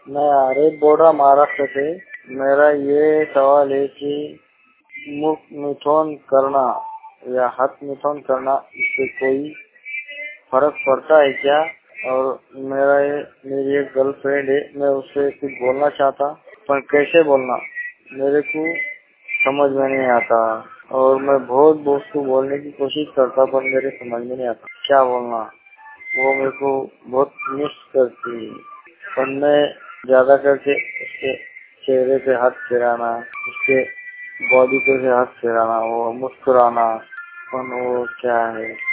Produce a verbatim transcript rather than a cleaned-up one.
मैं आरिफ बोल रहा महाराष्ट्र से। मेरा ये सवाल है कि मुख मिथुन करना या हाथ मिथुन करना, इससे कोई फर्क पड़ता है क्या? और मेरा ये मेरी एक गर्लफ्रेंड है, मैं उससे कुछ बोलना चाहता, पर कैसे बोलना मेरे को समझ में नहीं आता। और मैं बहुत बहुत को बोलने की कोशिश करता, पर मेरे समझ में नहीं आता क्या बोलना। वो मेरे को बहुत मिस करती है, पर मैं ज्यादा करके उसके चेहरे पे हाथ फिराना, उसके बॉडी पे से हाथ फिराना, वो मुस्कुराना, पर वो क्या है